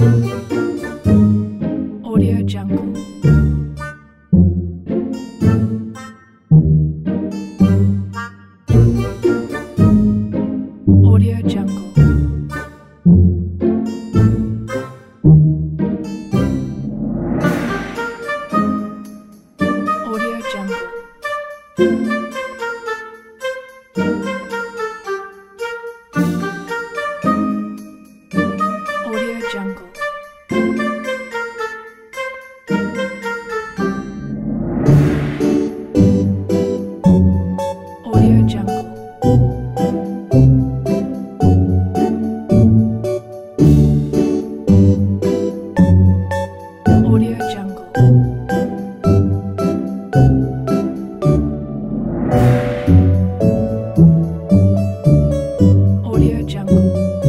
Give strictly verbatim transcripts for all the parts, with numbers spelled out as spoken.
Audio Jungle. Audio Jungle. Audio Jungle. Audio Jungle. Audio Jungle. Audio Jungle. Audio Jungle.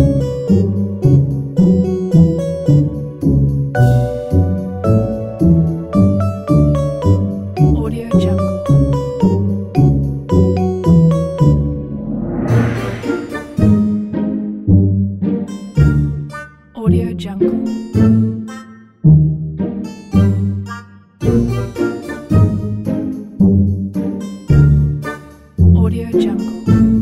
Audio Jungle. Audio Jungle. Audio Jungle.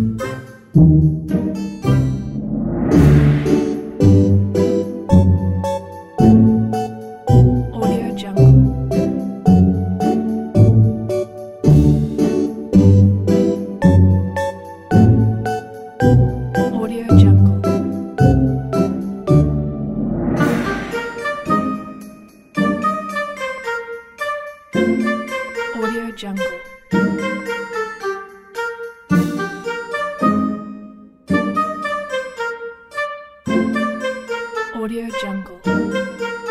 Audio Jungle. Audio Jungle. Audio Jungle. Audio Jungle.